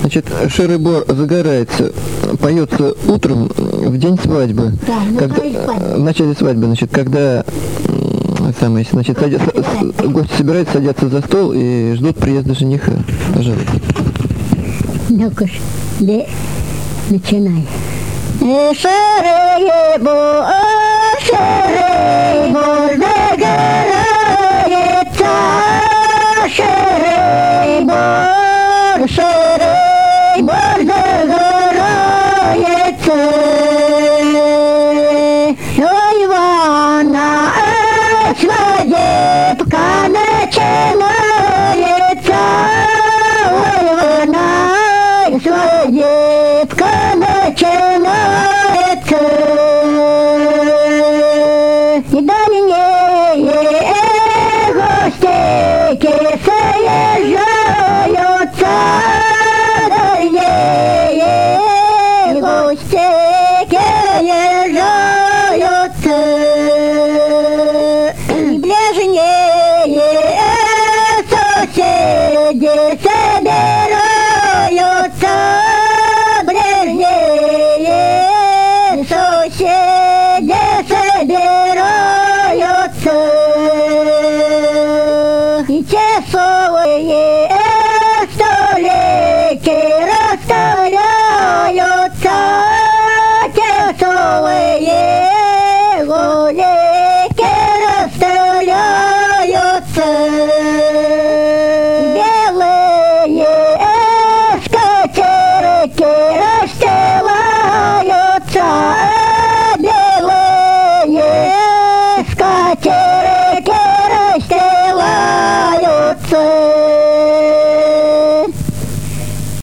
Значит, Шеребор загорается, поется утром в день свадьбы. Да, В начале свадьбы, значит, когда значит, гости собираются, садятся за стол и ждут приезда жениха. Пожалуйста. Ну-ка, начинай. Шеребор загорается, Шеребор